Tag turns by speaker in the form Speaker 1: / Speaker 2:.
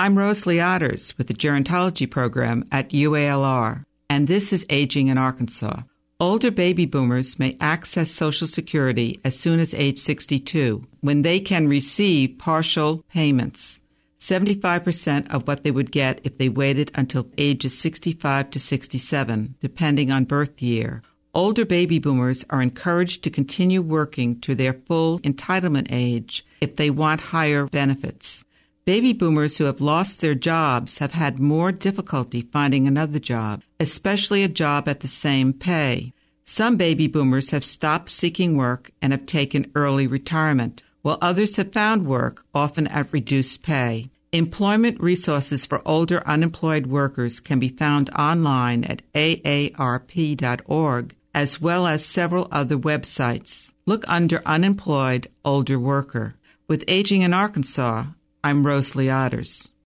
Speaker 1: I'm Rose Leotters with the Gerontology Program at UALR, and this is Aging in Arkansas. Older baby boomers may access Social Security as soon as age 62, when they can receive partial payments, 75% of what they would get if they waited until ages 65 to 67, depending on birth year. Older baby boomers are encouraged to continue working to their full entitlement age if they want higher benefits. Baby boomers who have lost their jobs have had more difficulty finding another job, especially a job at the same pay. Some baby boomers have stopped seeking work and have taken early retirement, while others have found work, often at reduced pay. Employment resources for older unemployed workers can be found online at aarp.org, as well as several other websites. Look under Unemployed Older Worker. With Aging in Arkansas, I'm Rose Leotters.